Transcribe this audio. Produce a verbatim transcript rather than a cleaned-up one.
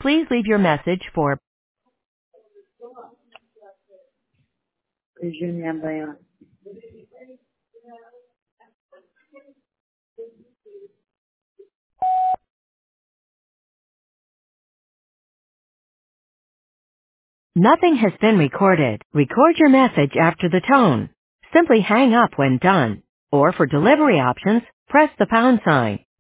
Please leave your message for Virginia Baiana. Nothing has been recorded. Record your message after the tone. Simply hang up when done. Or for delivery options, press the pound sign.